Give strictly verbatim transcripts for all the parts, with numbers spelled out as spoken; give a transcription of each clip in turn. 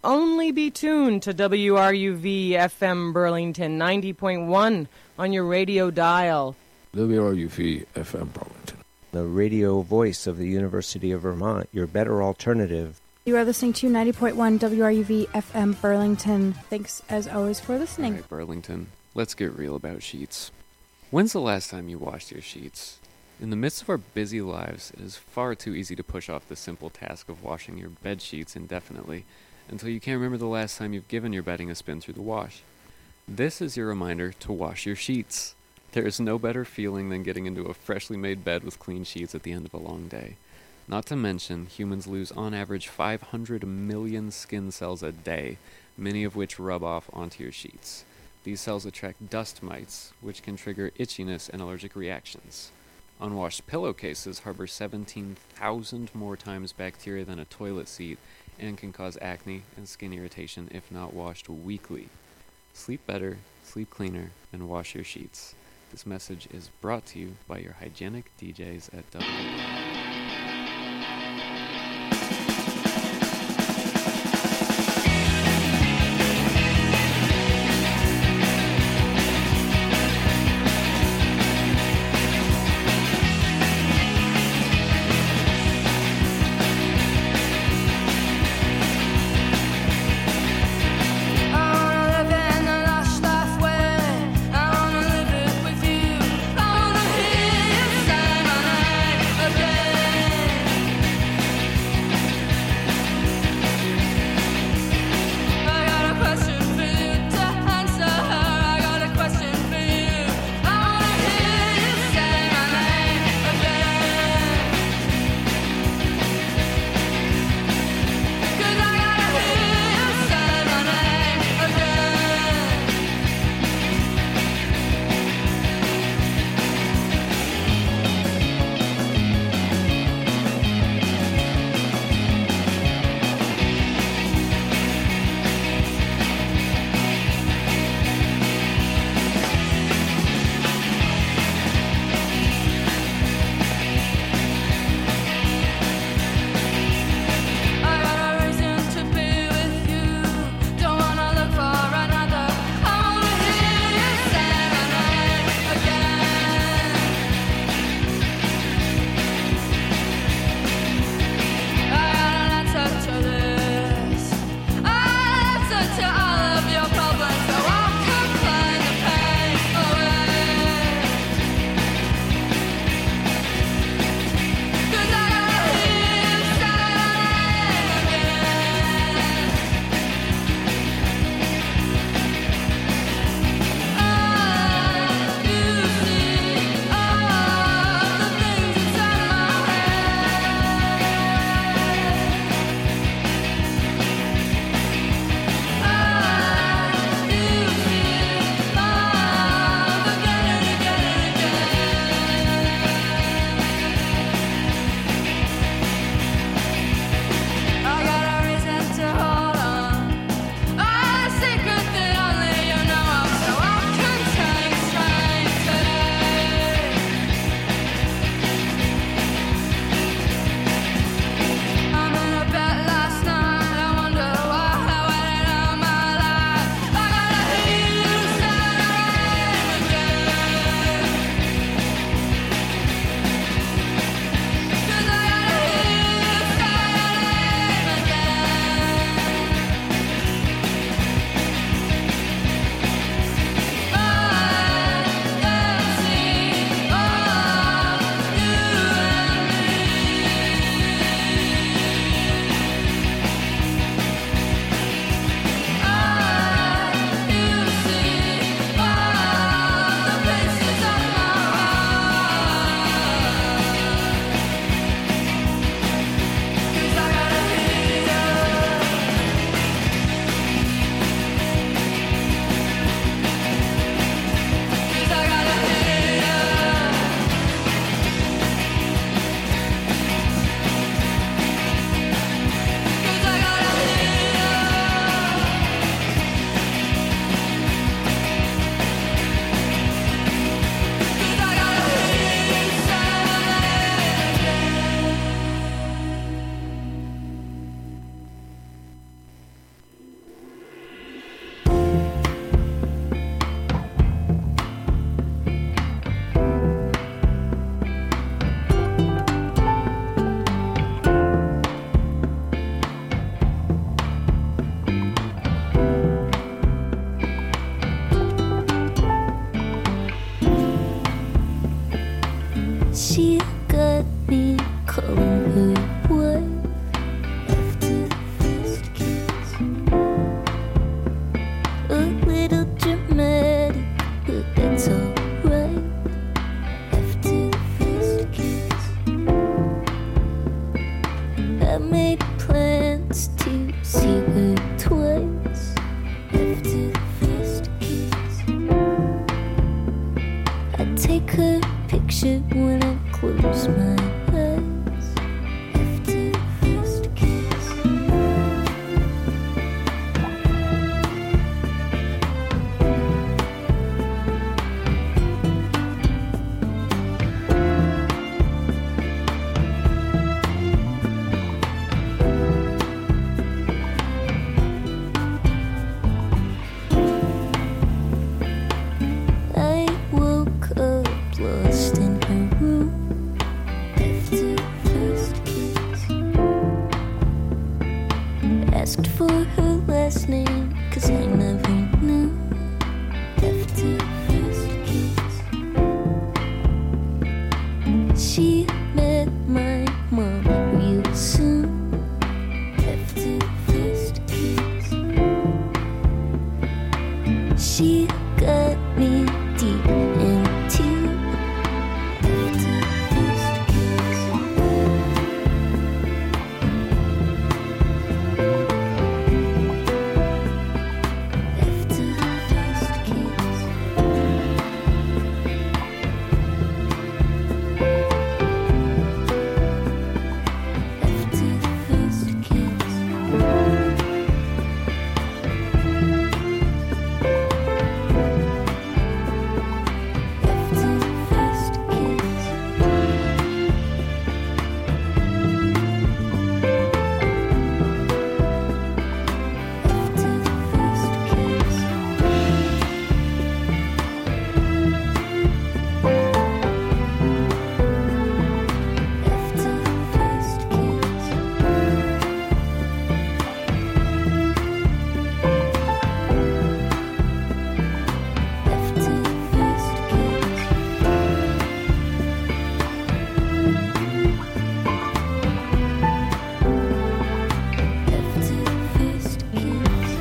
only be tuned to W R U V F M Burlington ninety point one on your radio dial. W R U V F M Burlington, the radio voice of the University of Vermont, your better alternative. You are listening to ninety point one W R U V F M Burlington. Thanks, as always, for listening. All right, Burlington, let's get real about sheets. When's the last time you washed your sheets? In the midst of our busy lives, it is far too easy to push off the simple task of washing your bed sheets indefinitely until you can't remember the last time you've given your bedding a spin through the wash. This is your reminder to wash your sheets. There is no better feeling than getting into a freshly made bed with clean sheets at the end of a long day. Not to mention, humans lose on average five hundred million skin cells a day, many of which rub off onto your sheets. These cells attract dust mites, which can trigger itchiness and allergic reactions. Unwashed pillowcases harbor seventeen thousand more times bacteria than a toilet seat and can cause acne and skin irritation if not washed weekly. Sleep better, sleep cleaner, and wash your sheets. This message is brought to you by your hygienic D Js at W. Okay. could picture when I close my eyes after the first kiss. I woke up lost in her room after the first kiss. Asked for her last name, 'cause I never knew after the first kiss. She met my mom real soon after the first kiss. She got me deep into after the first kiss. After the first kiss. After the first kiss. After the first kiss. After the first kiss. After the first kiss. After the first kiss. After the first kiss.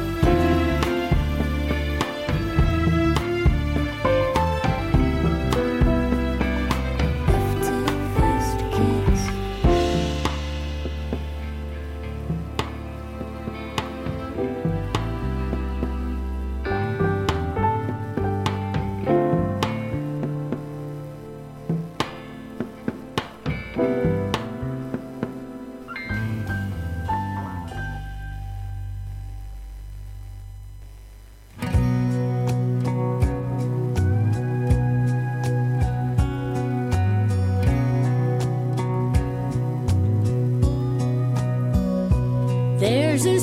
After the first kiss. There's a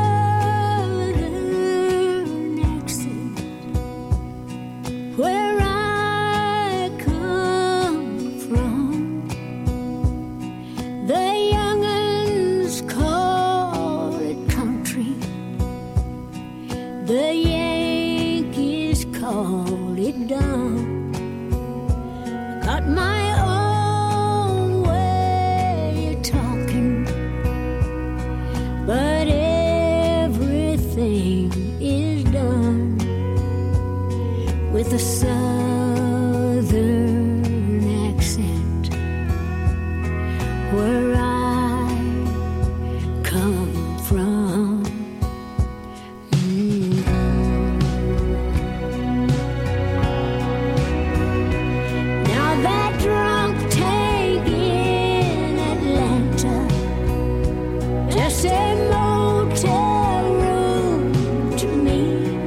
southern accent where I come from. The young'uns call it country. The Yankees call it dumb. I got my own way of talking, but everything is done with a southern accent where I come from. Mm. Now that drunk tank in Atlanta, just a motel room to me.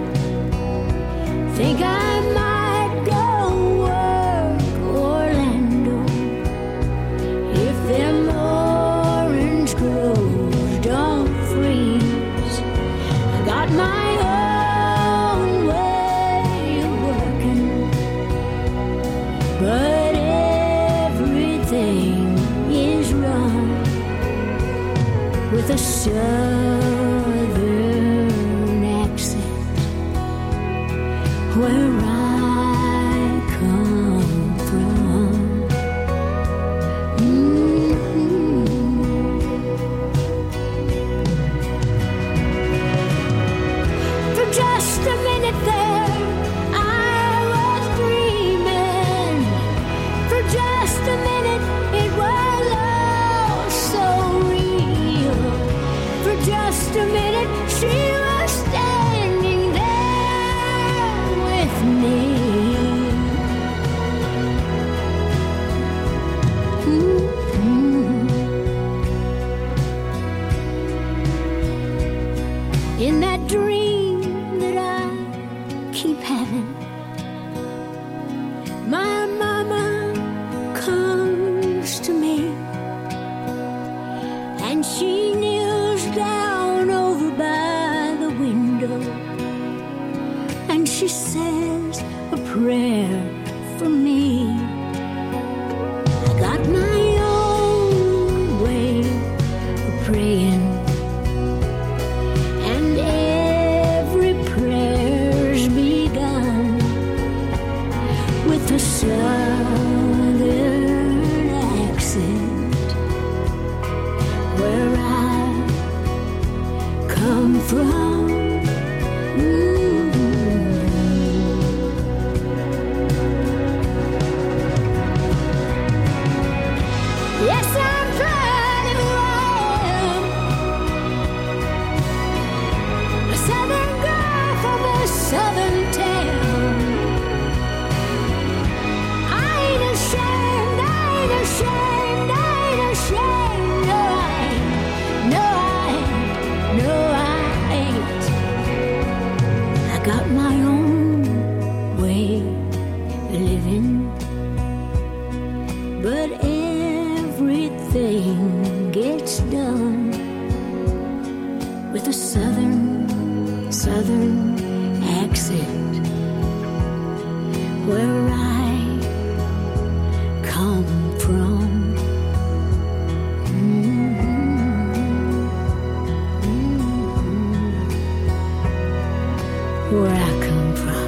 Think I might go work Orlando if them orange groves don't freeze. I got my own way of working, but everything is wrong with a southern accent where I come from. Mm-hmm. For just a minute there, I was dreaming. For just a minute, it was all so real. For just a minute, she was standing there with me. keep having. My mama comes to me, and she kneels down over by the window, and she says a prayer for me. I got my own way of praying, and every prayer's begun with a southern accent where I come from. Yes, I'm proud of who I am. A southern girl from a southern town. I ain't ashamed, I ain't ashamed, I ain't ashamed. No, I ain't, no, I ain't, no, I ain't. I got my own way of living, but everything gets done with a southern, southern accent where I come from. Mm-hmm. Mm-hmm. Where I come from.